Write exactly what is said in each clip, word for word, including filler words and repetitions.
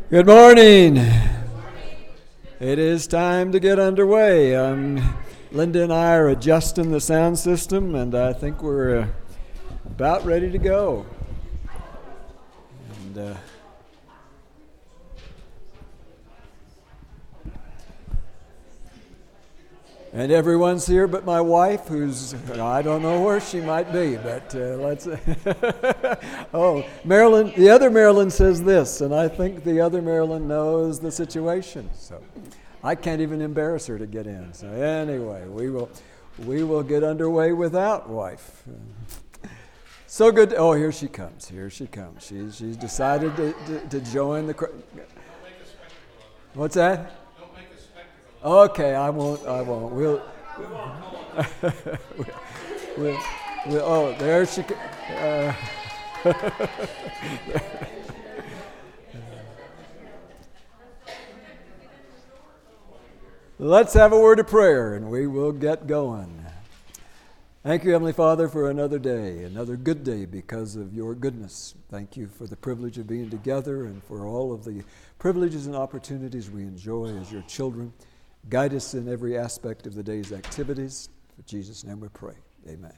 Good morning. It is time to get underway. Um, Linda and I are adjusting the sound system, and I think we're uh, about ready to go. And uh, and everyone's here but my wife, who's, I don't know where she might be, but uh, let's, oh, Marilyn, the other Marilyn says this, and I think the other Marilyn knows the situation, so I can't even embarrass her to get in. So anyway, we will, we will get underway without wife. So good, to, oh, here she comes, here she comes. She's, she's decided to, to, to join the, what's that? Okay, I won't. I won't. We'll. we'll, we'll oh, there she. Uh, Let's have a word of prayer, and we will get going. Thank you, Heavenly Father, for another day, another good day because of your goodness. Thank you for the privilege of being together and for all of the privileges and opportunities we enjoy as your children. Guide us in every aspect of the day's activities. In Jesus' name we pray. Amen.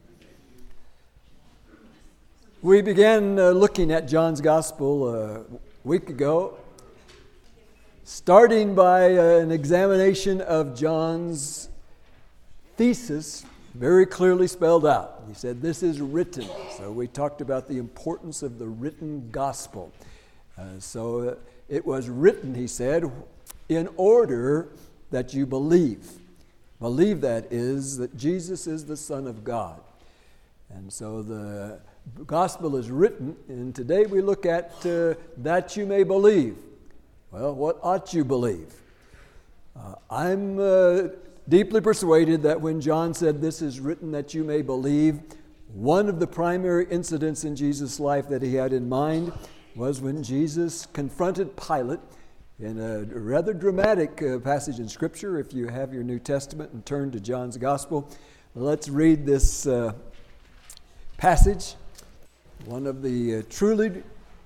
We began uh, looking at John's Gospel a week ago, starting by uh, an examination of John's thesis, very clearly spelled out. He said, this is written. So we talked about the importance of the written gospel. Uh, so uh, it was written, he said, in order that you believe. Believe, that is, that Jesus is the Son of God. And so the gospel is written, and today we look at uh, that you may believe. Well, what ought you believe? Uh, I'm uh, deeply persuaded that when John said this is written that you may believe, one of the primary incidents in Jesus' life that he had in mind was when Jesus confronted Pilate in a rather dramatic uh, passage in Scripture. If you have your New Testament and turn to John's Gospel, let's read this uh, passage. One of the uh, truly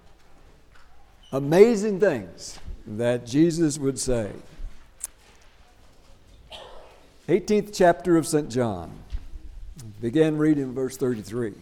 amazing things that Jesus would say. eighteenth chapter of Saint John. Begin reading verse thirty-three.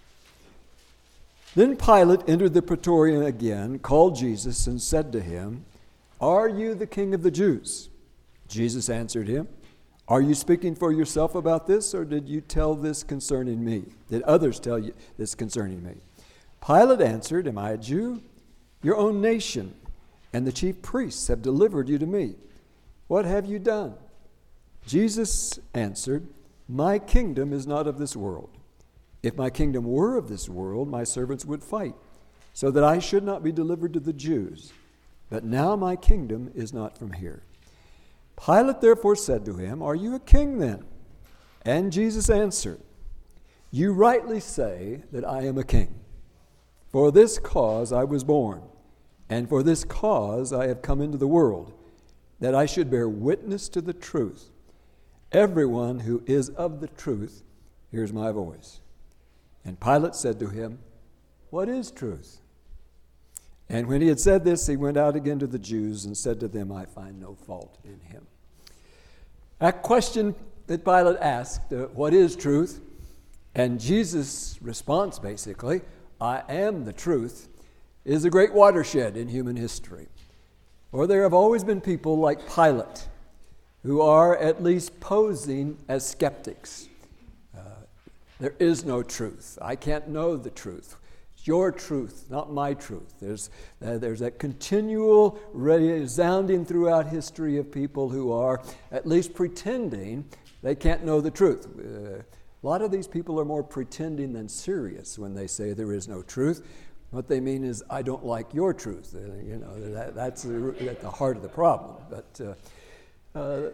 Then Pilate entered the praetorium again, called Jesus, and said to him, Are you the king of the Jews? Jesus answered him, Are you speaking for yourself about this, or did you tell this concerning me? Did others tell you this concerning me? Pilate answered, Am I a Jew? Your own nation and the chief priests have delivered you to me. What have you done? Jesus answered, My kingdom is not of this world. If my kingdom were of this world, my servants would fight, so that I should not be delivered to the Jews. But now my kingdom is not from here. Pilate therefore said to him, Are you a king then? And Jesus answered, You rightly say that I am a king. For this cause I was born, and for this cause I have come into the world, that I should bear witness to the truth. Everyone who is of the truth hears my voice. And Pilate said to him, What is truth? And when he had said this, he went out again to the Jews and said to them, I find no fault in him. That question that Pilate asked, uh, what is truth? And Jesus' response, basically, I am the truth, is a great watershed in human history. For there have always been people like Pilate who are at least posing as skeptics. Uh, there is no truth. I can't know the truth. Your truth, not my truth. There's uh, there's that continual resounding throughout history of people who are at least pretending they can't know the truth. Uh, a lot of these people are more pretending than serious when they say there is no truth. What they mean is, I don't like your truth. Uh, you know, that, that's the, at the heart of the problem. But uh, uh,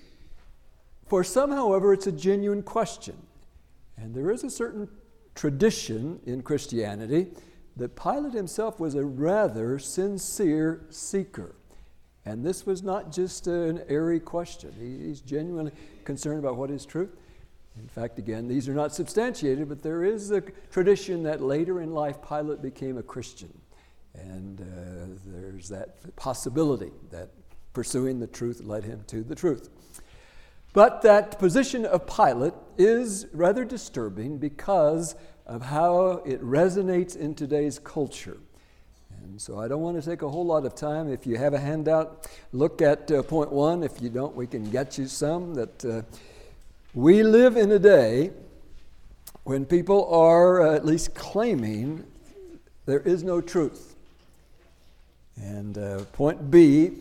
for some, however, it's a genuine question. And there is a certain tradition in Christianity that Pilate himself was a rather sincere seeker. And this was not just an airy question. He, he's genuinely concerned about what is truth. In fact, again, these are not substantiated, but there is a tradition that later in life Pilate became a Christian. And uh, there's that possibility that pursuing the truth led him to the truth. But that position of Pilate is rather disturbing because of how it resonates in today's culture. And so I don't want to take a whole lot of time. If you have a handout, look at uh, point one. If you don't, we can get you some. That uh, we live in a day when people are uh, at least claiming there is no truth. And uh, point B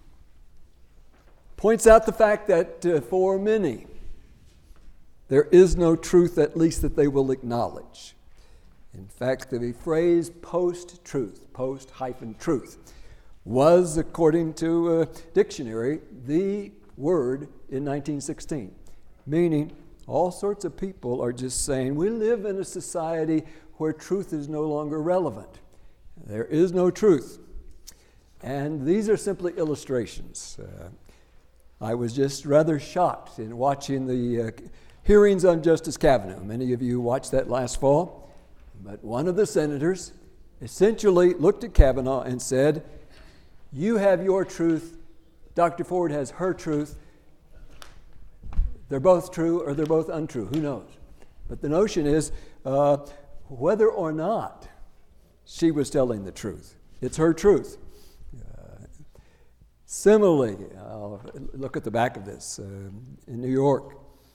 points out the fact that uh, for many, there is no truth, at least that they will acknowledge. In fact, the phrase post-truth, post-truth, was, according to a dictionary, the word in nineteen sixteen, meaning all sorts of people are just saying, we live in a society where truth is no longer relevant. There is no truth. And these are simply illustrations. Uh, I was just rather shocked in watching the uh, hearings on Justice Kavanaugh. Many of you watched that last fall. But one of the senators essentially looked at Kavanaugh and said, you have your truth, Doctor Ford has her truth. They're both true or they're both untrue. Who knows? But the notion is uh, whether or not she was telling the truth. It's her truth. Similarly, I'll look at the back of this. Uh, in New York,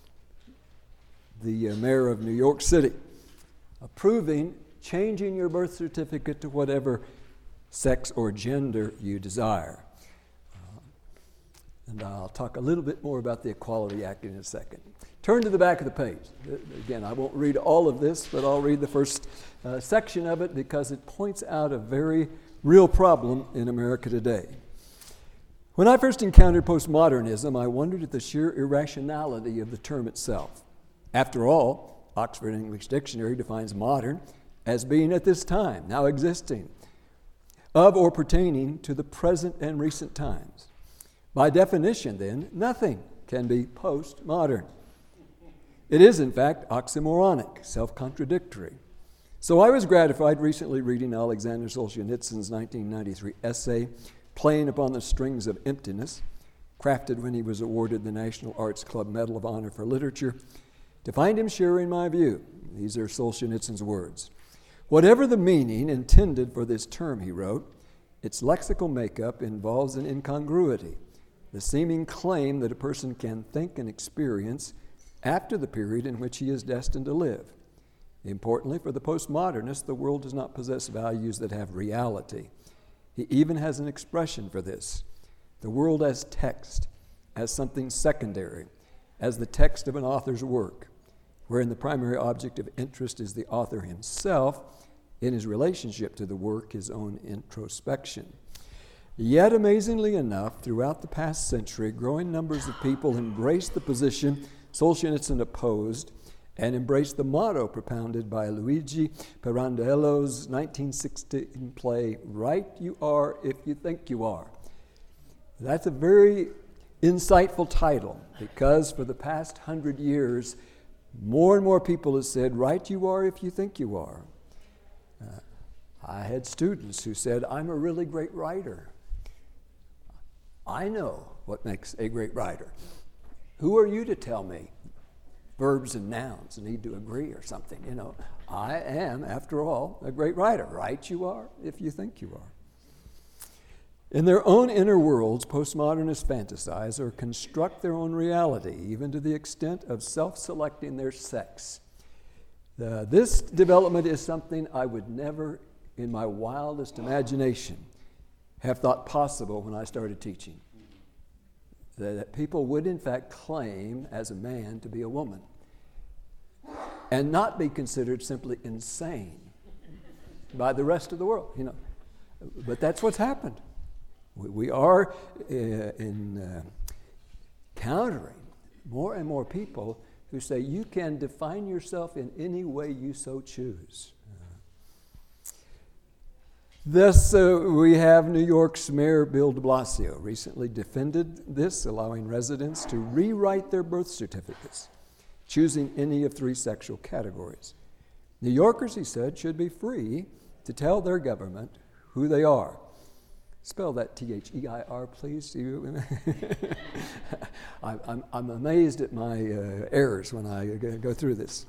the uh, mayor of New York City approving changing your birth certificate to whatever sex or gender you desire. Uh, and I'll talk a little bit more about the Equality Act in a second. Turn to the back of the page. Again, I won't read all of this, but I'll read the first uh, section of it because it points out a very real problem in America today. When I first encountered postmodernism, I wondered at the sheer irrationality of the term itself. After all, Oxford English Dictionary defines modern as being at this time, now existing, of or pertaining to the present and recent times. By definition, then, nothing can be postmodern. It is, in fact, oxymoronic, self-contradictory. So I was gratified recently reading Alexander Solzhenitsyn's nineteen ninety-three essay, Playing Upon the Strings of Emptiness, crafted when he was awarded the National Arts Club Medal of Honor for Literature, to find him sharing my view. These are Solzhenitsyn's words. Whatever the meaning intended for this term, he wrote, its lexical makeup involves an incongruity, the seeming claim that a person can think and experience after the period in which he is destined to live. Importantly, for the postmodernist, the world does not possess values that have reality. He even has an expression for this. The world as text, as something secondary, as the text of an author's work, wherein the primary object of interest is the author himself in his relationship to the work, his own introspection. Yet, amazingly enough, throughout the past century, growing numbers of people embraced the position Solzhenitsyn opposed and embraced the motto propounded by Luigi Pirandello's nineteen sixteen play, Right You Are If You Think You Are. That's a very insightful title because for the past hundred years, more and more people have said, right you are if you think you are. Uh, I had students who said, I'm a really great writer. I know what makes a great writer. Who are you to tell me verbs and nouns need to agree or something? You know, I am, after all, a great writer. Right you are if you think you are. In their own inner worlds, postmodernists fantasize or construct their own reality, even to the extent of self-selecting their sex. Uh, this development is something I would never, in my wildest imagination, have thought possible when I started teaching. That people would, in fact, claim as a man to be a woman and not be considered simply insane by the rest of the world. You know, but that's what's happened. We, we are uh, in uh, countering more and more people who say you can define yourself in any way you so choose. Thus, uh, we have New York's Mayor Bill de Blasio recently defended this, allowing residents to rewrite their birth certificates, choosing any of three sexual categories. New Yorkers, he said, should be free to tell their government who they are. Spell that T H E I R, please. You, I, I'm, I'm amazed at my uh, errors when I go through this.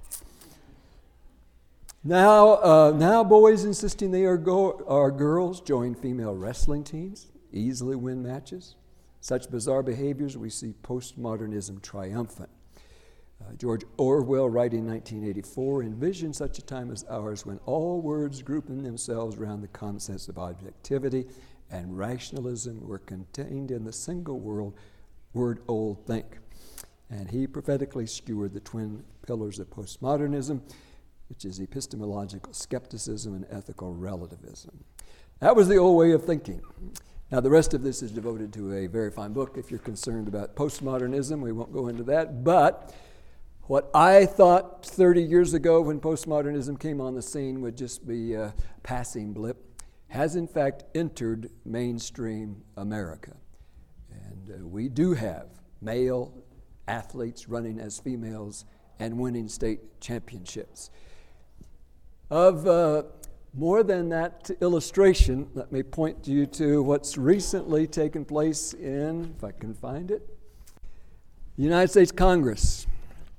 Now, uh, now boys insisting they are, go- are girls join female wrestling teams, easily win matches. Such bizarre behaviors, we see postmodernism triumphant. Uh, George Orwell, writing in nineteen eighty-four, envisioned such a time as ours when all words grouping themselves around the concepts of objectivity and rationalism were contained in the single word, word old think. And he prophetically skewered the twin pillars of postmodernism, which is epistemological skepticism and ethical relativism. That was the old way of thinking. Now, the rest of this is devoted to a very fine book if you're concerned about postmodernism. We won't go into that. But what I thought thirty years ago when postmodernism came on the scene would just be a passing blip has in fact entered mainstream America. And uh, we do have male athletes running as females and winning state championships. Of uh, more than that illustration, let me point you to what's recently taken place in, if I can find it, the United States Congress.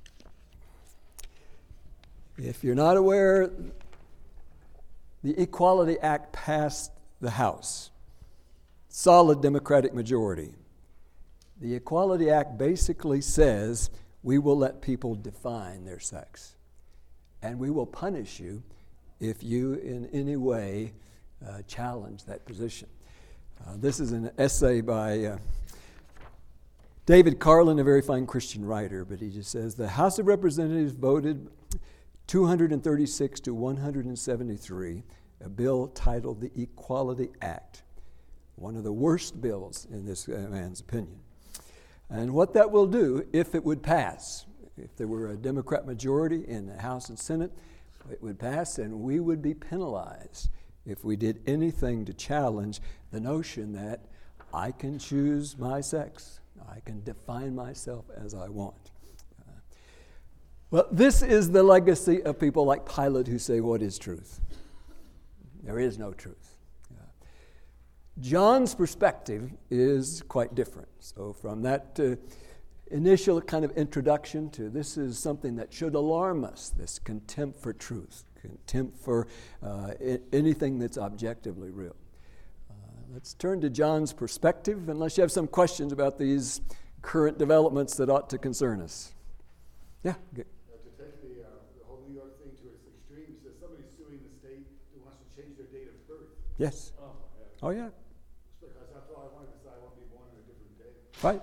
If you're not aware, the Equality Act passed the House. Solid Democratic majority. The Equality Act basically says we will let people define their sex. And we will punish you if you in any way uh, challenge that position. Uh, this is an essay by uh, David Carlin, a very fine Christian writer, but he just says, the House of Representatives voted two hundred thirty-six to one hundred seventy-three, a bill titled the Equality Act, one of the worst bills in this uh, man's opinion. And what that will do, if it would pass, if there were a Democrat majority in the House and Senate, it would pass and we would be penalized if we did anything to challenge the notion that I can choose my sex. I can define myself as I want. Uh, well, this is the legacy of people like Pilate who say, what is truth? There is no truth. Uh, John's perspective is quite different. So from that uh, initial kind of introduction to this is something that should alarm us, this contempt for truth, contempt for uh, I- anything that's objectively real. Uh, let's turn to John's perspective, unless you have some questions about these current developments that ought to concern us. Yeah. Good. Uh, to take the, uh, the whole New York thing to its extreme, says somebody's suing the state who wants to change their date of birth. Yes. Oh, yeah. Oh, yeah. Because after all, I want to decide I want to be born on a different day. Right.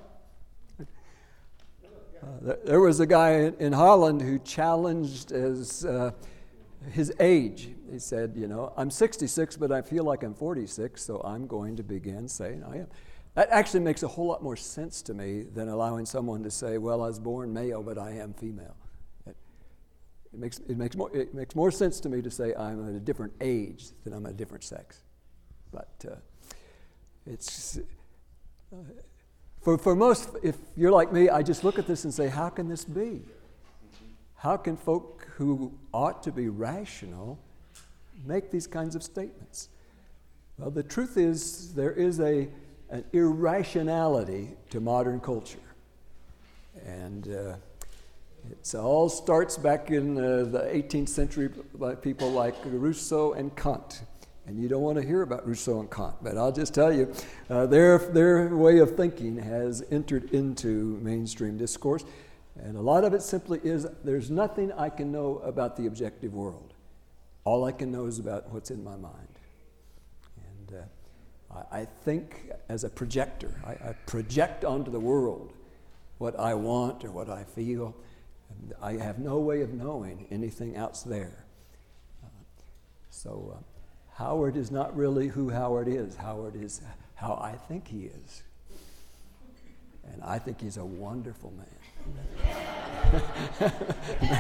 Uh, there was a guy in, in Holland who challenged as uh, his age. He said, you know, I'm sixty-six, but I feel like I'm forty-six, so I'm going to begin saying I am. That actually makes a whole lot more sense to me than allowing someone to say, well, I was born male, but I am female. It, it, makes, it, makes, more, it makes more sense to me to say I'm at a different age than I'm at a different sex. But uh, it's... Uh, For, for most, if you're like me, I just look at this and say, how can this be? How can folk who ought to be rational make these kinds of statements? Well, the truth is there is a, an irrationality to modern culture. And uh, it all starts back in uh, the eighteenth century by people like Rousseau and Kant. And you don't want to hear about Rousseau and Kant, but I'll just tell you, uh, their, their way of thinking has entered into mainstream discourse. And a lot of it simply is, there's nothing I can know about the objective world. All I can know is about what's in my mind. And uh, I, I think as a projector, I, I project onto the world what I want or what I feel. And I have no way of knowing anything else there. Uh, so... Uh, Howard is not really who Howard is. Howard is how I think he is. And I think he's a wonderful man. What kind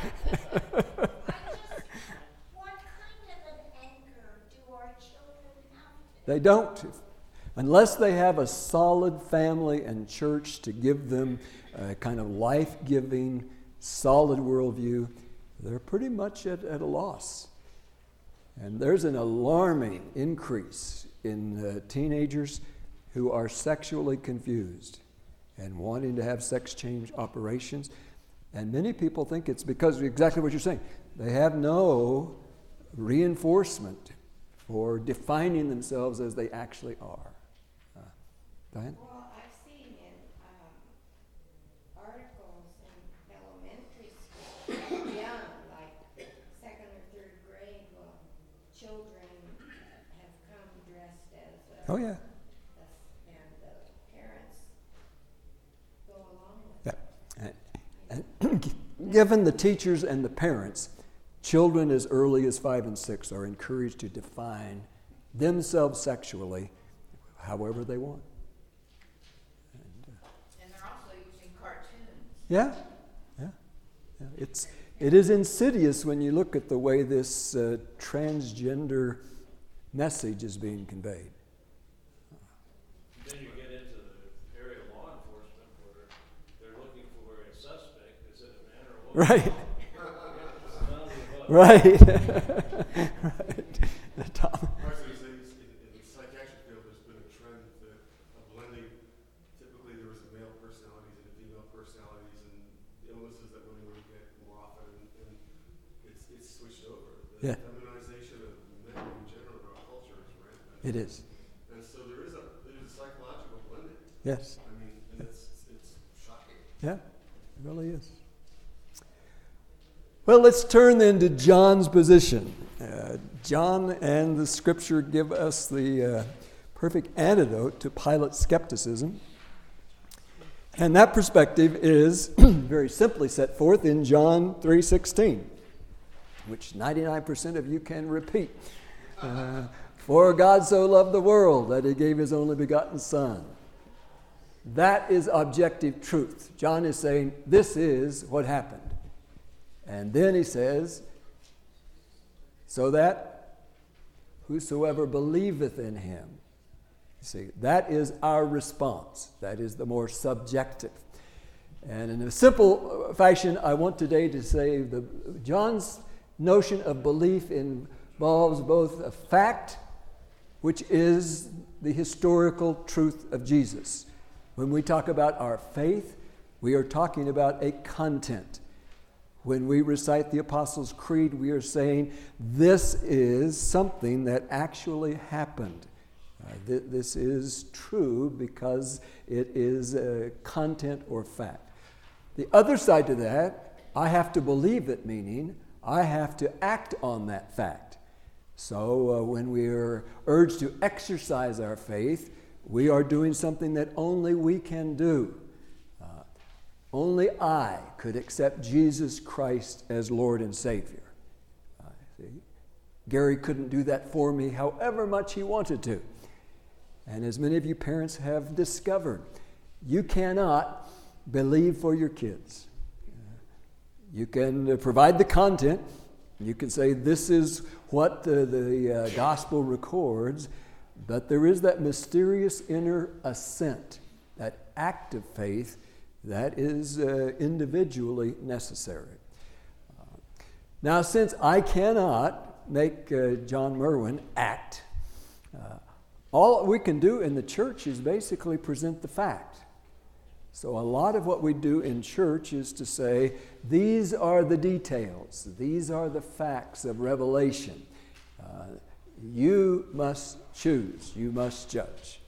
of an anchor do our children have? They don't. Unless they have a solid family and church to give them a kind of life-giving, solid worldview, they're pretty much at, at a loss. And there's an alarming increase in uh, teenagers who are sexually confused and wanting to have sex change operations. And many people think it's because of exactly what you're saying. They have no reinforcement for defining themselves as they actually are. Uh, Diane? Well, I've seen in um, articles in elementary school, young, like second or third grade, well, children have come dressed as a, Oh, yeah. a- and the parents go along with it. And, and given the teachers and the parents, children as early as five and six are encouraged to define themselves sexually however they want. And, uh, And they're also using cartoons. yeah, yeah, yeah. It's it is insidious when you look at the way this uh, transgender message is being conveyed. Then you get into the area of law enforcement where they're looking for a suspect. Is it a man or a woman? Right. It's none of the above. Right. Right. Tom. I was going to say, in, in the psychiatric field, there's been a trend that of blending. Typically, there was male personalities and female personalities, and illnesses that women would get more often, and, and it's it's switched over. The Yeah. feminization of men in general in our culture is rampant. It is. And so there is a there's a psychological blending. Yes. I mean, and it's it's shocking. Yeah, it really is. Well, let's turn then to John's position. Uh, John and the Scripture give us the uh, perfect antidote to Pilate's skepticism. And that perspective is very simply set forth in John three sixteen, which ninety-nine percent of you can repeat. Uh, For God so loved the world that he gave his only begotten Son. That is objective truth. John is saying this is what happened. And then he says, so that whosoever believeth in him. See, that is our response. That is the more subjective. And in a simple fashion, I want today to say the John's notion of belief involves both a fact, which is the historical truth of Jesus. When we talk about our faith, we are talking about a content. When we recite the Apostles' Creed, we are saying this is something that actually happened. Uh, th- this is true because it is a content or fact. The other side to that, I have to believe it, meaning I have to act on that fact. So uh, when we are urged to exercise our faith, we are doing something that only we can do. Uh, only I could accept Jesus Christ as Lord and Savior. Uh, see? Gary couldn't do that for me however much he wanted to. And as many of you parents have discovered, you cannot believe for your kids. Uh, you can uh, provide the content. You can say this is what the, the uh, gospel records, but there is that mysterious inner assent, that act of faith that is uh, individually necessary. Uh, now, since I cannot make uh, John Merwin act, uh, all we can do in the church is basically present the fact. So a lot of what we do in church is to say, these are the details, these are the facts of revelation. Uh, you must choose, you must judge.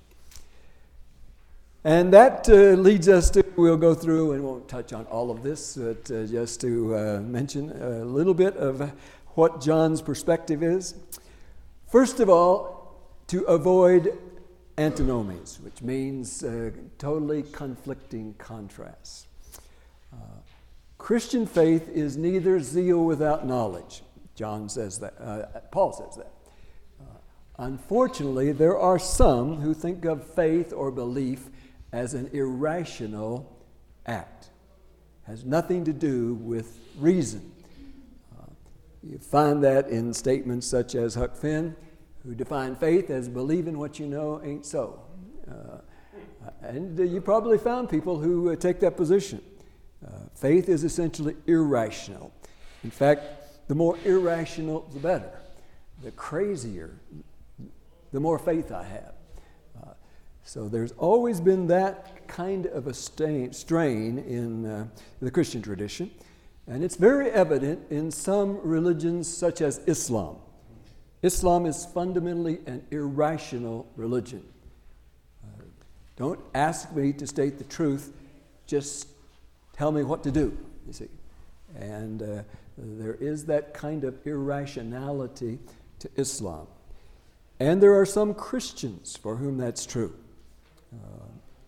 And that uh, leads us to, we'll go through and won't touch on all of this, but uh, just to uh, mention a little bit of what John's perspective is. First of all, to avoid antinomies, which means uh, totally conflicting contrasts. Uh, Christian faith is neither zeal without knowledge. John says that, uh, Paul says that. Uh, unfortunately, there are some who think of faith or belief as an irrational act. It has nothing to do with reason. Uh, you find that in statements such as Huck Finn, who define faith as believing what you know ain't so. Uh, and uh, you probably found people who uh, take that position. Uh, faith is essentially irrational. In fact, the more irrational, the better. the crazier, the more faith I have. Uh, so there's always been that kind of a stain, strain in uh, the Christian tradition, and it's very evident in some religions such as Islam. Islam is fundamentally an irrational religion. Uh, don't ask me to state the truth, just tell me what to do, you see. And uh, there is that kind of irrationality to Islam. And there are some Christians for whom that's true. Uh,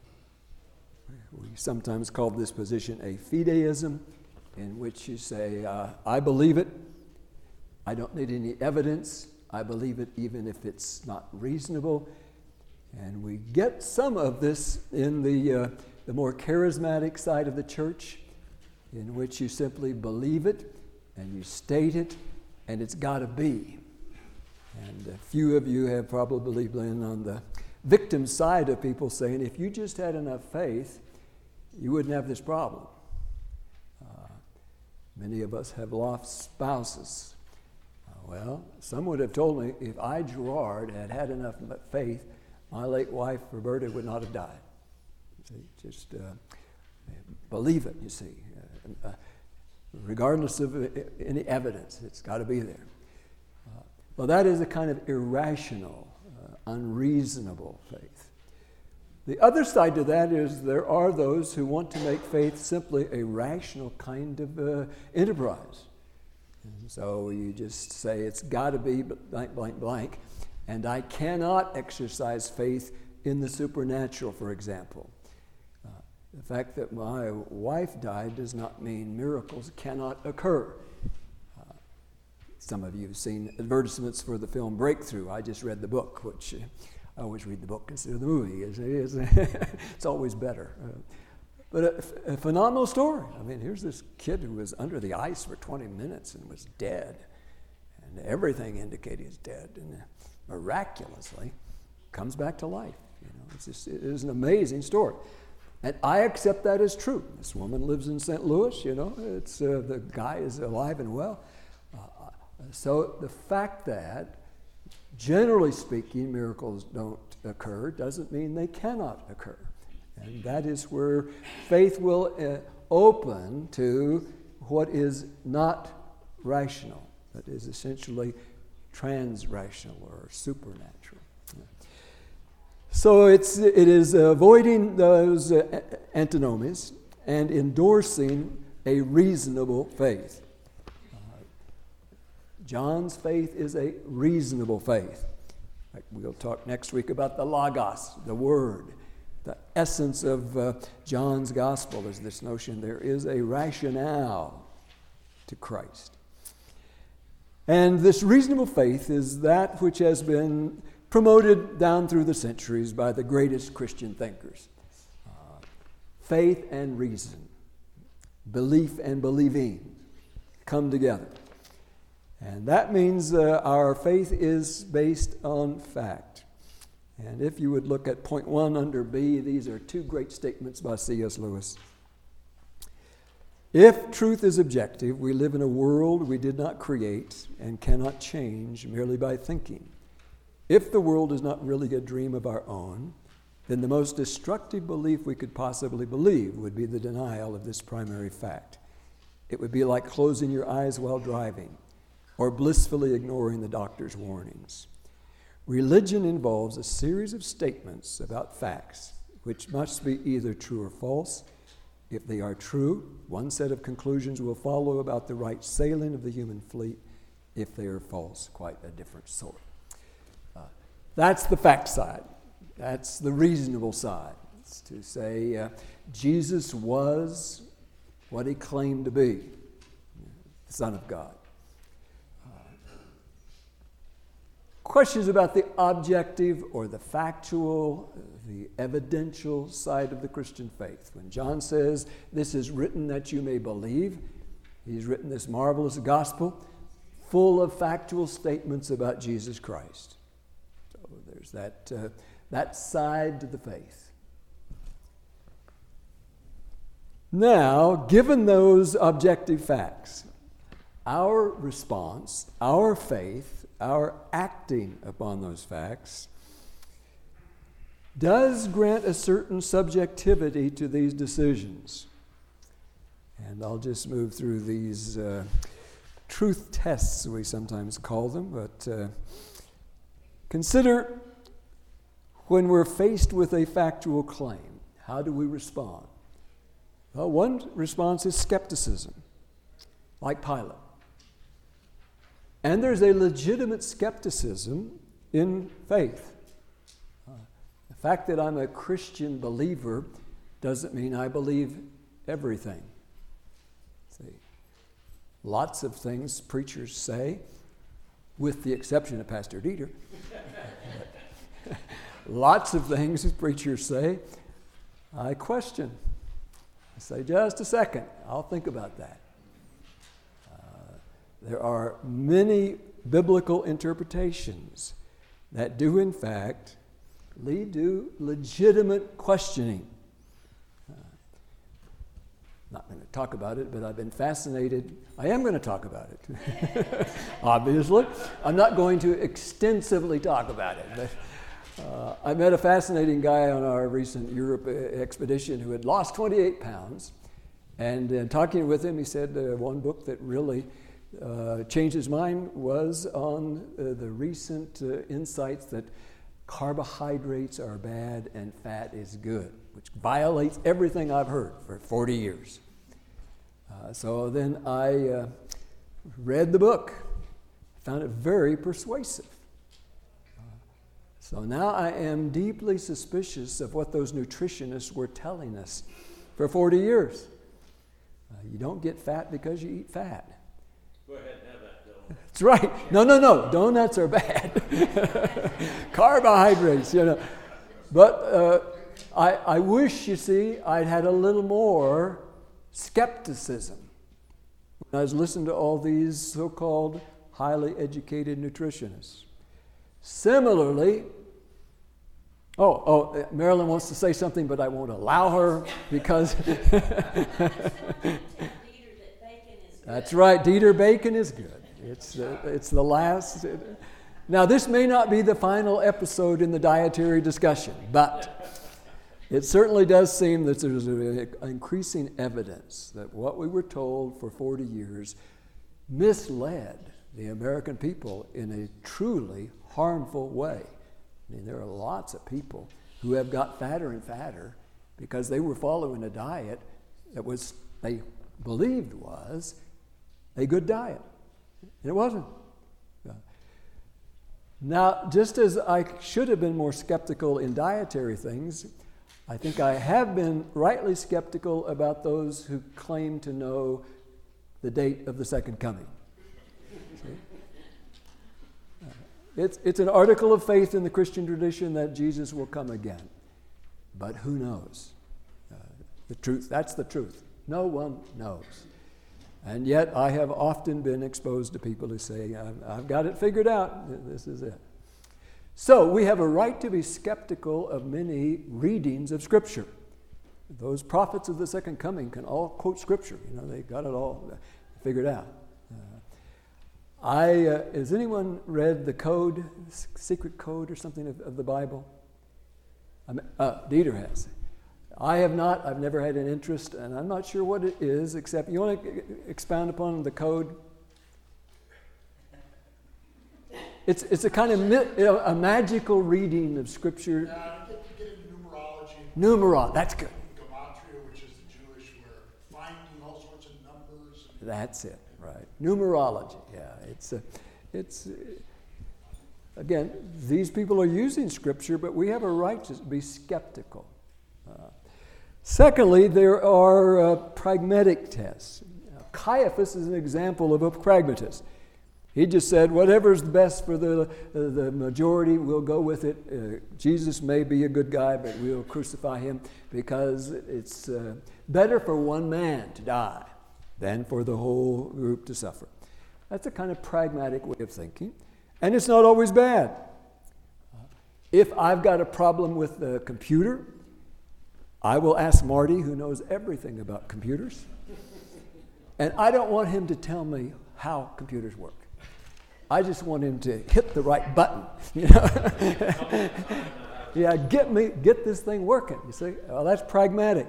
we sometimes call this position a fideism, in which you say, uh, I believe it, I don't need any evidence, I believe it even if it's not reasonable. And we get some of this in the, uh, the more charismatic side of the church, in which you simply believe it and you state it and it's got to be. And a few of you have probably been on the victim side of people saying, if you just had enough faith, you wouldn't have this problem. Uh, many of us have lost spouses. Uh, well, some would have told me if I, Gerard, had had enough faith, my late wife, Roberta, would not have died. See, just uh, believe it, you see. Uh, uh, regardless of any evidence, it's got to be there. Uh, well, that is a kind of irrational, uh, unreasonable faith. The other side to that is there are those who want to make faith simply a rational kind of uh, enterprise. And so you just say it's got to be blank, blank, blank, and I cannot exercise faith in the supernatural, for example. The fact that my wife died does not mean miracles cannot occur. Uh, some of you have seen advertisements for the film Breakthrough. I just read the book, which uh, I always read the book instead of the movie. It's, it's always better. Uh, but a, a phenomenal story. I mean, here's this kid who was under the ice for twenty minutes and was dead. And everything indicated he's dead. And miraculously comes back to life. You know, it's just, it is an amazing story. And I accept that as true. This woman lives in Saint Louis, you know, it's, uh, the guy is alive and well. Uh, so the fact that, generally speaking, miracles don't occur doesn't mean they cannot occur. And that is where faith will uh, open to what is not rational, that is essentially trans-rational or supernatural. So it's, it is avoiding those uh, antinomies and endorsing a reasonable faith. Uh, John's faith is a reasonable faith. Like we'll talk next week about the Logos, the Word. The essence of uh, John's gospel is this notion there is a rationale to Christ. And this reasonable faith is that which has been promoted down through the centuries by the greatest Christian thinkers. Uh, faith and reason, belief and believing come together. And that means uh, our faith is based on fact. And if you would look at point one under B, these are two great statements by C S Lewis. If truth is objective, we live in a world we did not create and cannot change merely by thinking. If the world is not really a dream of our own, then the most destructive belief we could possibly believe would be the denial of this primary fact. It would be like closing your eyes while driving or blissfully ignoring the doctor's warnings. Religion involves a series of statements about facts, which must be either true or false. If they are true, one set of conclusions will follow about the right sailing of the human fleet. If they are false, quite a different sort. That's the fact side. That's the reasonable side. It's to say uh, Jesus was what he claimed to be, the Son of God. Uh, questions about the objective or the factual, the evidential side of the Christian faith. When John says, this is written that you may believe, he's written this marvelous gospel full of factual statements about Jesus Christ. There's that, uh, that side to the faith. Now, given those objective facts, our response, our faith, our acting upon those facts, does grant a certain subjectivity to these decisions. And I'll just move through these uh, truth tests, we sometimes call them, but uh, consider when we're faced with a factual claim, how do we respond? Well, one response is skepticism, like Pilate. And there's a legitimate skepticism in faith. Uh, the fact that I'm a Christian believer doesn't mean I believe everything. See, lots of things preachers say, with the exception of Pastor Dieter, lots of things preachers say, I question. I say, just a second, I'll think about that. There are many biblical interpretations that do, in fact, lead to legitimate questioning. Uh, not going to talk about it, but I've been fascinated. I am going to talk about it, obviously. I'm not going to extensively talk about it, but uh, I met a fascinating guy on our recent Europe expedition who had lost twenty-eight pounds. And in talking with him, he said uh, one book that really Uh, changed his mind was on uh, the recent uh, insights that carbohydrates are bad and fat is good, which violates everything I've heard for forty years. Uh, so then I uh, read the book, found it very persuasive. Uh, so now I am deeply suspicious of what those nutritionists were telling us for forty years. Uh, you don't get fat because you eat fat. Go ahead and have that, Dylan. That's right. No, no, no. Donuts are bad. Carbohydrates, you know. But uh, I, I wish, you see, I'd had a little more skepticism when I was listening to all these so-called highly educated nutritionists. Similarly, oh, oh, Marilyn wants to say something, but I won't allow her because... That's right, Dieter bacon is good. It's the, it's the last. Now, this may not be the final episode in the dietary discussion, but it certainly does seem that there's a, a increasing evidence that what we were told for forty years misled the American people in a truly harmful way. I mean, there are lots of people who have got fatter and fatter because they were following a diet that was, they believed was, a good diet. It wasn't. Now, just as I should have been more skeptical in dietary things, I think I have been rightly skeptical about those who claim to know the date of the second coming. See? It's, it's an article of faith in the Christian tradition that Jesus will come again. But who knows? Uh, the truth, that's the truth. No one knows. And yet I have often been exposed to people who say, I've, I've got it figured out. This is it. So we have a right to be skeptical of many readings of Scripture. Those prophets of the second coming can all quote Scripture. You know, they got it all figured out. Uh, I uh, has anyone read the code, secret code or something of, of the Bible? I mean, uh, Dieter has. I have not. I've never had an interest, and I'm not sure what it is, except you want to expound upon the code? It's it's a kind of you know, a magical reading of Scripture. Yeah, I get, you get into numerology. Numerology, that's good. Gematria, which is the Jewish, where finding all sorts of numbers. That's it, right? Numerology. Yeah, it's a, it's. Uh, again, these people are using Scripture, but we have a right to be skeptical. Uh, Secondly, there are uh, pragmatic tests. Now, Caiaphas is an example of a pragmatist. He just said, whatever's best for the, uh, the majority, we'll go with it. Uh, Jesus may be a good guy, but we'll crucify him because it's uh, better for one man to die than for the whole group to suffer. That's a kind of pragmatic way of thinking, and it's not always bad. If I've got a problem with the computer, I will ask Marty, who knows everything about computers, and I don't want him to tell me how computers work. I just want him to hit the right button. You know? Yeah, get me, get this thing working. You see, well, that's pragmatic.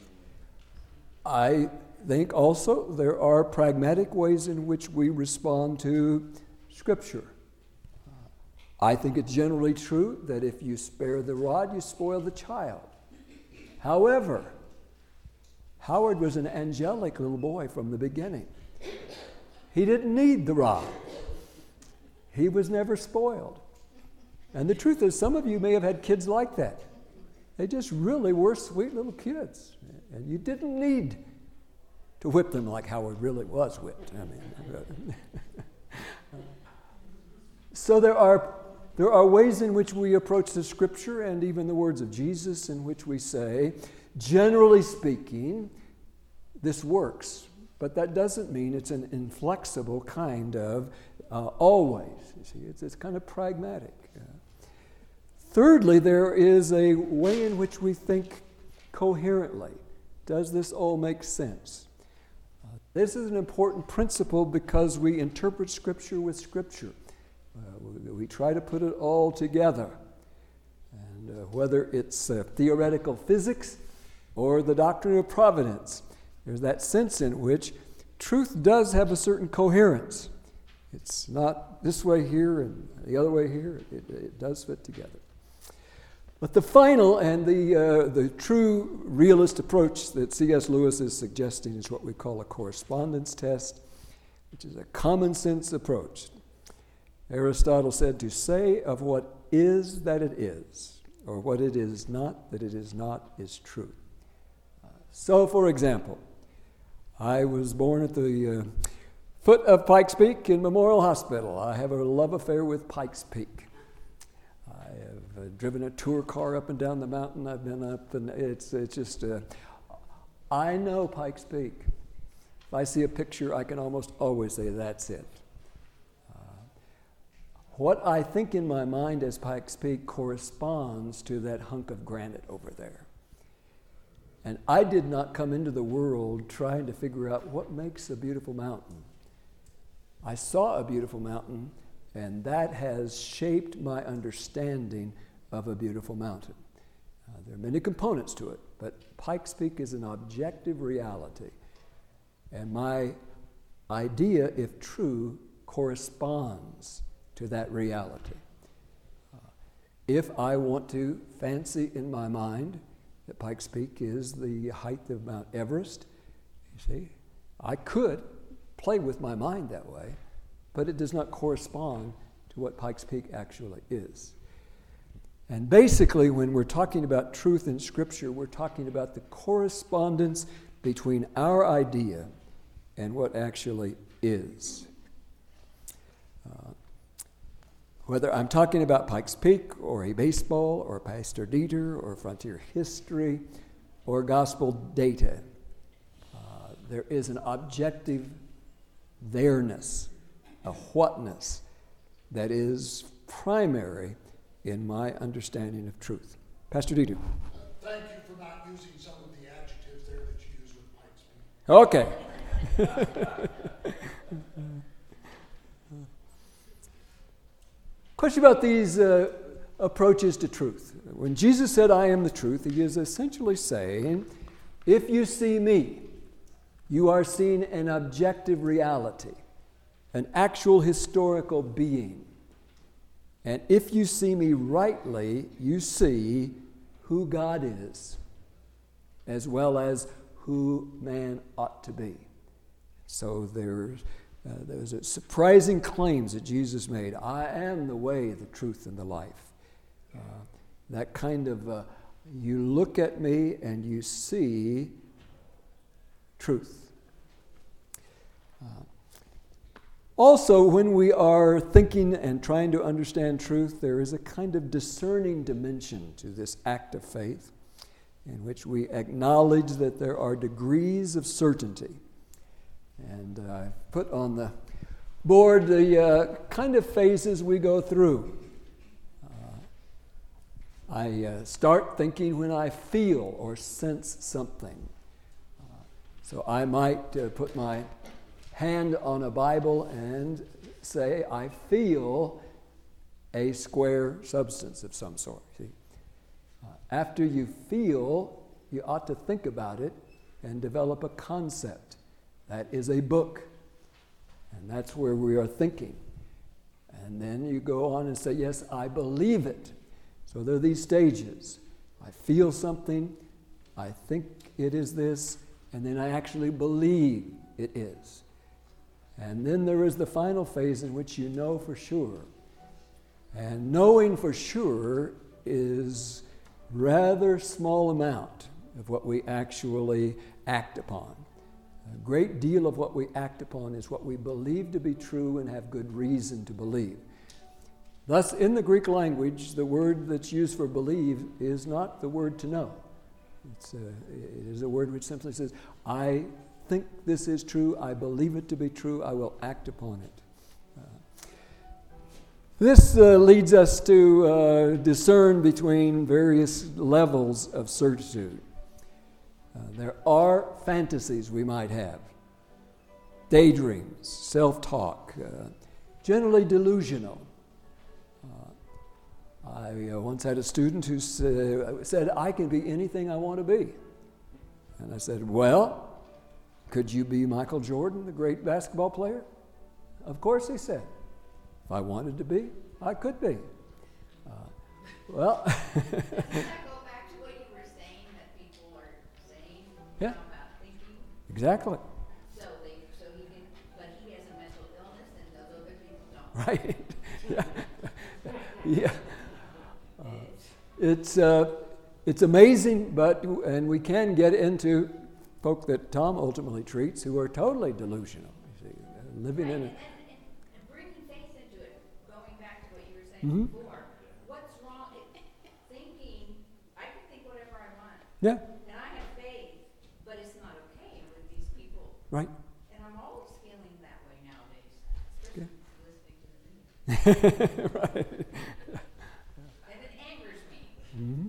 I think also there are pragmatic ways in which we respond to Scripture. I think it's generally true that if you spare the rod, you spoil the child. However, Howard was an angelic little boy from the beginning. He didn't need the rod. He was never spoiled. And the truth is, some of you may have had kids like that. They just really were sweet little kids. And you didn't need to whip them like Howard really was whipped. I mean, so there are there are ways in which we approach the Scripture and even the words of Jesus in which we say, generally speaking, this works. But that doesn't mean it's an inflexible kind of uh, always. You see, it's, it's kind of pragmatic. Uh, thirdly, there is a way in which we think coherently. Does this all make sense? Uh, this is an important principle because we interpret Scripture with Scripture. Uh, we, we try to put it all together. And uh, whether it's uh, theoretical physics or the doctrine of providence, there's that sense in which truth does have a certain coherence. It's not this way here and the other way here. It, it does fit together. But the final and the, uh, the true realist approach that C S Lewis is suggesting is what we call a correspondence test, which is a common sense approach. Aristotle said, to say of what is that it is, or what it is not that it is not, is true. Uh, so, for example, I was born at the uh, foot of Pikes Peak in Memorial Hospital. I have a love affair with Pikes Peak. I have uh, driven a tour car up and down the mountain. I've been up, and it's it's just, uh, I know Pikes Peak. If I see a picture, I can almost always say that's it. What I think in my mind as Pikes Peak corresponds to that hunk of granite over there. And I did not come into the world trying to figure out what makes a beautiful mountain. I saw a beautiful mountain, and that has shaped my understanding of a beautiful mountain. Uh, there are many components to it, but Pikes Peak is an objective reality. And my idea, if true, corresponds to that reality. Uh, if I want to fancy in my mind that Pikes Peak is the height of Mount Everest, you see, I could play with my mind that way, but it does not correspond to what Pikes Peak actually is. And basically, when we're talking about truth in Scripture, we're talking about the correspondence between our idea and what actually is. Uh, Whether I'm talking about Pikes Peak or a baseball or Pastor Dieter or frontier history or gospel data, uh, there is an objective there-ness, a whatness that is primary in my understanding of truth. Pastor Dieter. Uh, thank you for not using some of the adjectives there that you use with Pikes Peak. Okay. Question about these uh, approaches to truth. When Jesus said, I am the truth, he is essentially saying, if you see me, you are seeing an objective reality, an actual historical being. And if you see me rightly, you see who God is, as well as who man ought to be. So there's Uh, those are surprising claims that Jesus made. I am the way, the truth, and the life. Uh, that kind of, uh, you look at me and you see truth. Uh, also, when we are thinking and trying to understand truth, there is a kind of discerning dimension to this act of faith in which we acknowledge that there are degrees of certainty. And I uh, put on the board the uh, kind of phases we go through. Uh, I uh, start thinking when I feel or sense something. Uh, so I might uh, put my hand on a Bible and say, I feel a square substance of some sort. See? Uh, after you feel, you ought to think about it and develop a concept. That is a book. And that's where we are thinking. And then you go on and say, yes, I believe it. So there are these stages. I feel something, I think it is this, and then I actually believe it is. And then there is the final phase in which you know for sure. And knowing for sure is rather small amount of what we actually act upon. A great deal of what we act upon is what we believe to be true and have good reason to believe. Thus, in the Greek language, the word that's used for believe is not the word to know. It's a, it is a word which simply says, I think this is true, I believe it to be true, I will act upon it. Uh, this uh, leads us to uh, discern between various levels of certitude. Uh, there are fantasies we might have, daydreams, self-talk, uh, generally delusional. Uh, I uh, once had a student who sa- said, I can be anything I want to be. And I said, well, could you be Michael Jordan, the great basketball player? Of course, he said. If I wanted to be, I could be. Uh, well... Yeah. About thinking. Exactly. So they, so he can, but he has a mental illness, and those other people don't. Right. yeah. yeah. Uh, it's uh, it's amazing, but and we can get into folk that Tom ultimately treats who are totally delusional. You see, uh, living Right. in a. And, and, and bringing faith into it, going back to what you were saying Mm-hmm. before. What's wrong? It, thinking, I can think whatever I want. Yeah. Right. And I'm always feeling that way nowadays, especially Okay. listening to the news. right. And it angers me. Mm-hmm.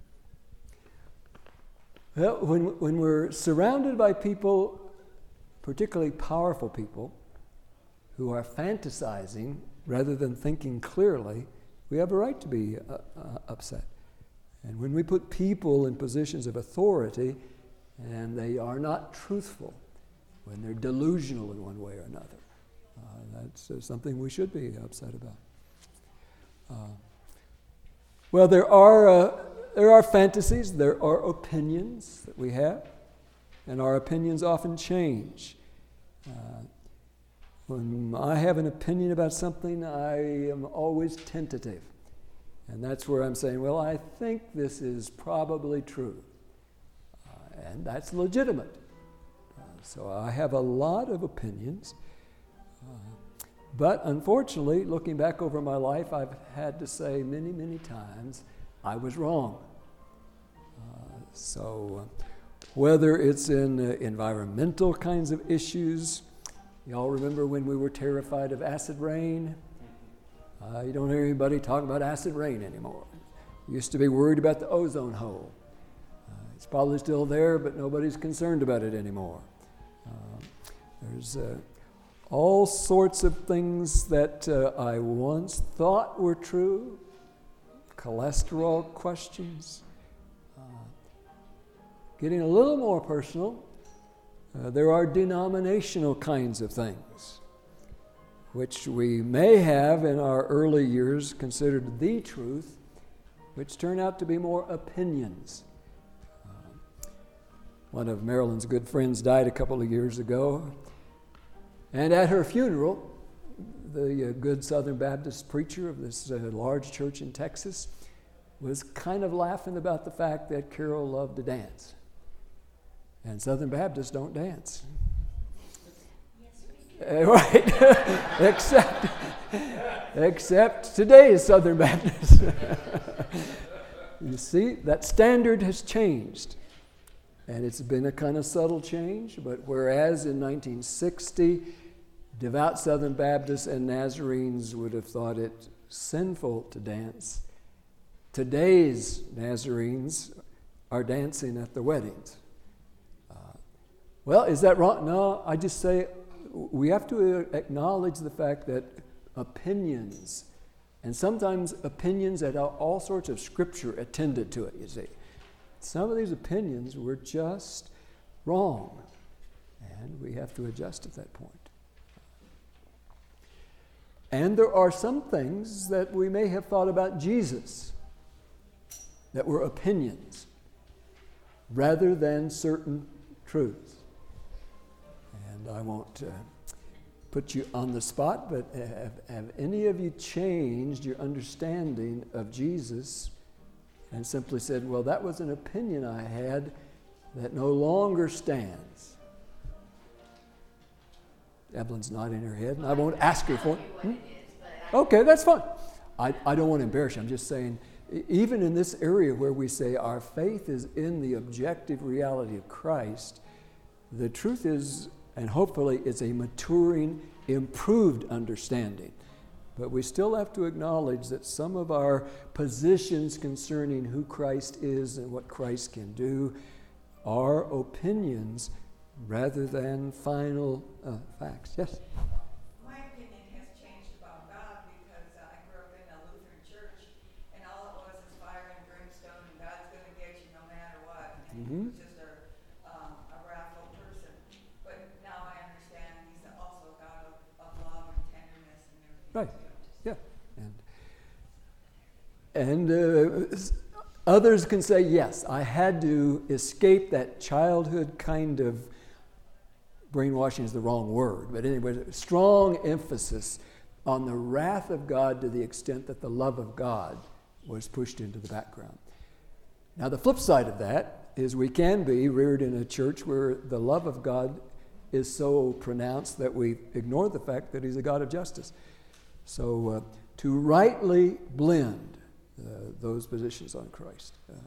Well, when when we're surrounded by people, particularly powerful people, who are fantasizing rather than thinking clearly, we have a right to be uh, uh, upset. And when we put people in positions of authority and they are not truthful, when they're delusional in one way or another. Uh, that's uh, something we should be upset about. Uh, well, there are uh, there are fantasies, there are opinions that we have, and our opinions often change. Uh, when I have an opinion about something, I am always tentative. And that's where I'm saying, well, I think this is probably true. Uh, and that's legitimate. So I have a lot of opinions, uh, but unfortunately, looking back over my life, I've had to say many, many times, I was wrong. Uh, so uh, whether it's in uh, environmental kinds of issues, y'all remember when we were terrified of acid rain? Uh, you don't hear anybody talk about acid rain anymore. Used to be worried about the ozone hole. Uh, it's probably still there, but nobody's concerned about it anymore. Uh, there's uh, all sorts of things that uh, I once thought were true, cholesterol questions. Uh, getting a little more personal, uh, there are denominational kinds of things, which we may have in our early years considered the truth, which turn out to be more opinions. One of Marilyn's good friends died a couple of years ago. And at her funeral, the uh, good Southern Baptist preacher of this uh, large church in Texas was kind of laughing about the fact that Carol loved to dance. And Southern Baptists don't dance. Uh, right. except, except today's Southern Baptists. You see, that standard has changed. And it's been a kind of subtle change, but whereas in nineteen sixty, devout Southern Baptists and Nazarenes would have thought it sinful to dance, today's Nazarenes are dancing at the weddings. Uh, well, is that wrong? No, I just say we have to acknowledge the fact that opinions, and sometimes opinions that have all sorts of scripture attended to it, you see. Some of these opinions were just wrong, and we have to adjust at that point. And there are some things that we may have thought about Jesus that were opinions rather than certain truths. And I won't uh, put you on the spot, but have, have any of you changed your understanding of Jesus and simply said, well, that was an opinion I had that no longer stands? Evelyn's nodding her head, and I won't ask her for it. Hmm? Okay, that's fine. I, I don't want to embarrass you. I'm just saying, even in this area where we say our faith is in the objective reality of Christ, the truth is, and hopefully it's a maturing, improved understanding. But we still have to acknowledge that some of our positions concerning who Christ is and what Christ can do are opinions rather than final uh, facts. Yes? My opinion has changed about God because uh, I grew up in a Lutheran church, and all it was is fire and brimstone, and God's going to get you no matter what. And Mm-hmm. he was just a, um, a wrathful person. But now I understand he's also a God of, of love and tenderness and everything. Right. too. Yeah. And, and uh, others can say, yes, I had to escape that childhood kind of, brainwashing is the wrong word, but anyway, strong emphasis on the wrath of God to the extent that the love of God was pushed into the background. Now, the flip side of that is we can be reared in a church where the love of God is so pronounced that we ignore the fact that he's a God of justice. So uh, to rightly blend uh, those positions on Christ. Uh,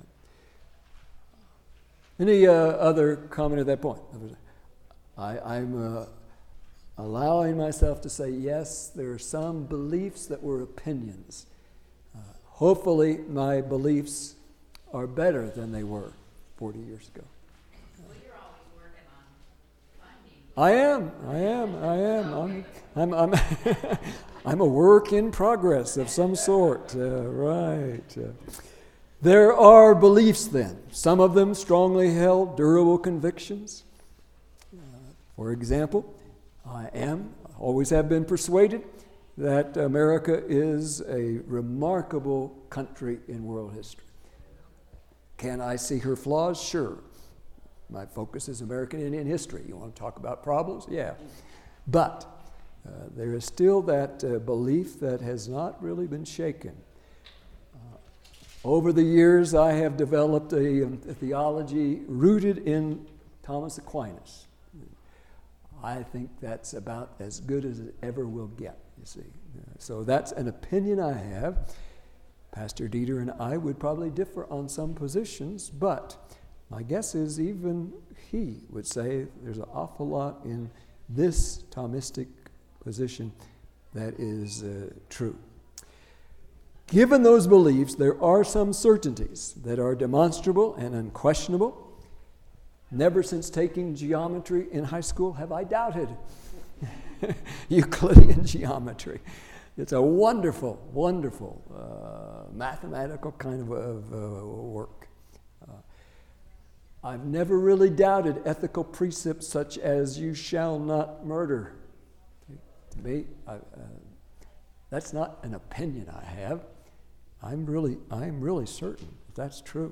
any uh, other comment at that point? I, I'm uh, allowing myself to say, yes, there are some beliefs that were opinions. Uh, hopefully my beliefs are better than they were forty years ago. Well, you're always working on finding. I am, I am, I am. I'm, I'm, I'm, I'm a work in progress of some sort. Uh, right. Uh, there are beliefs then, some of them strongly held, durable convictions. For example, I am, always have been persuaded that America is a remarkable country in world history. Can I see her flaws? Sure. My focus is American Indian history. You want to talk about problems? Yeah. But uh, there is still that uh, belief that has not really been shaken. Uh, over the years, I have developed a, um, a theology rooted in Thomas Aquinas. I think that's about as good as it ever will get, you see. So that's an opinion I have. Pastor Dieter and I would probably differ on some positions, but my guess is even he would say there's an awful lot in this Thomistic position that is uh, true. Given those beliefs, there are some certainties that are demonstrable and unquestionable. Never since taking geometry in high school have I doubted Euclidean geometry. It's a wonderful, wonderful uh, mathematical kind of, of uh, work. Uh, I've never really doubted ethical precepts such as you shall not murder. To me, I, uh, that's not an opinion I have. I'm really, I'm really certain that that's true.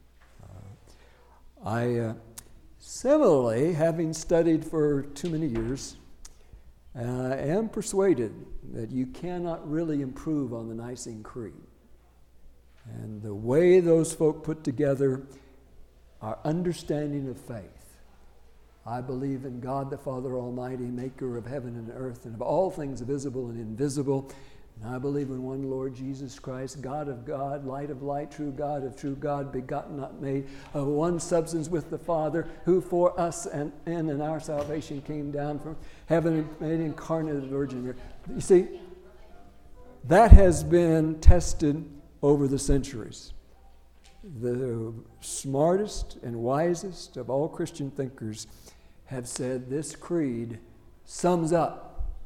Uh, I. Uh, Similarly, having studied for too many years, uh, I am persuaded that you cannot really improve on the Nicene Creed. And the way those folk put together our understanding of faith. I believe in God the Father Almighty, maker of heaven and earth, and of all things visible and invisible. And I believe in one Lord Jesus Christ, God of God, light of light, true God of true God, begotten, not made, of one substance with the Father, who for us and in and our salvation came down from heaven and made incarnate of the Virgin Mary. You see, that has been tested over the centuries. The smartest and wisest of all Christian thinkers have said this creed sums up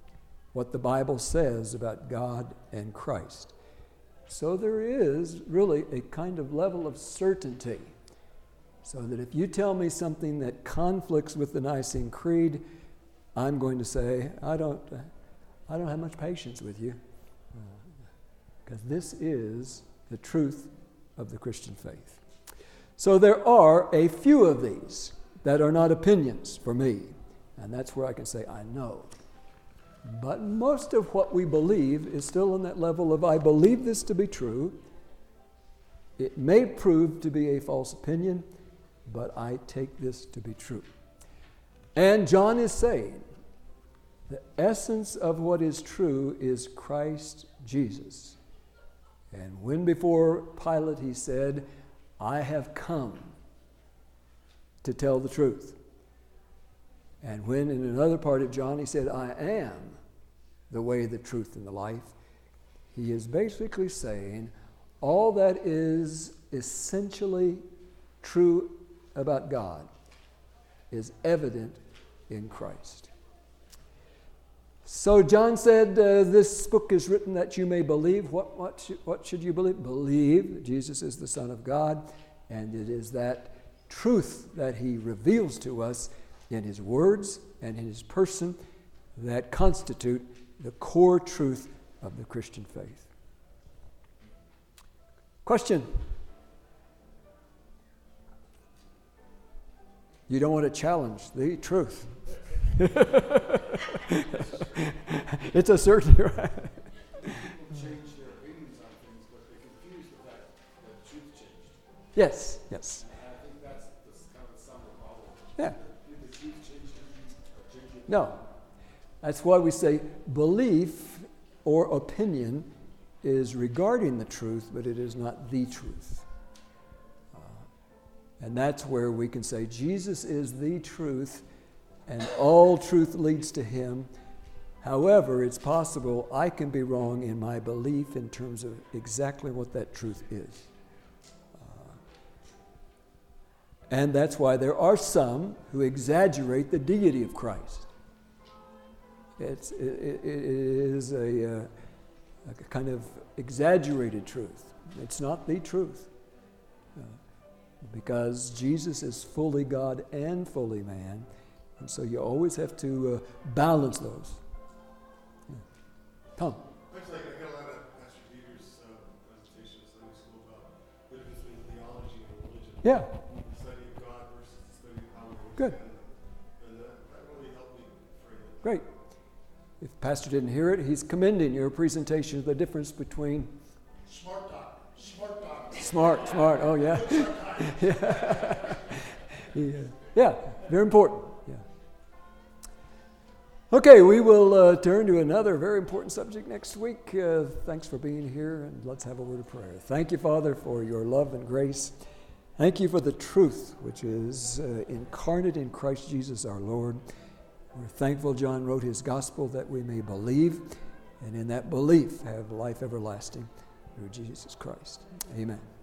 what the Bible says about God and Christ. So there is really a kind of level of certainty. So that if you tell me something that conflicts with the Nicene Creed, I'm going to say, I don't, uh, I don't have much patience with you. Because uh, this is the truth of the Christian faith. So there are a few of these that are not opinions for me. And that's where I can say, I know. But most of what we believe is still in that level of, I believe this to be true. It may prove to be a false opinion, but I take this to be true. And John is saying, the essence of what is true is Christ Jesus. And when before Pilate he said, I have come to tell the truth. And when in another part of John he said, I am the way, the truth, and the life, he is basically saying all that is essentially true about God is evident in Christ. So John said, uh, this book is written that you may believe. What, what, should, what should you believe? Believe that Jesus is the Son of God, and it is that truth that he reveals to us in his words and in his person that constitute the core truth of the Christian faith. Question? You don't want to challenge the truth. It's a certainty, right? People change their opinions on things, but they're confused with that, that the truth changed. Yes, yes. And I think that's, that's kind of some of the problem. Yeah. Did the truth change the change it? No. That's why we say belief or opinion is regarding the truth, but it is not the truth. Uh, and that's where we can say Jesus is the truth, and all truth leads to him. However, it's possible I can be wrong in my belief in terms of exactly what that truth is. Uh, and that's why there are some who exaggerate the deity of Christ. It's, it, it, it is a, uh, a kind of exaggerated truth. It's not the truth. Uh, because Jesus is fully God and fully man. And so you always have to uh, balance those. Yeah. Tom. Actually, I got a lot of Pastor Dieter's uh, presentation in Sunday school about the difference between theology and religion. Yeah. The study of God versus the study of how we understand Good. him. And that, that really helped me frame it. Great. If Pastor didn't hear it, he's commending your presentation of the difference between Smart doctor, smart doctor. smart, smart. Oh yeah, yeah. yeah, yeah. Very important. Yeah. Okay, we will uh, turn to another very important subject next week. Uh, thanks for being here, and let's have a word of prayer. Thank you, Father, for your love and grace. Thank you for the truth which is uh, incarnate in Christ Jesus our Lord. We're thankful John wrote his gospel that we may believe, and in that belief have life everlasting through Jesus Christ. Amen.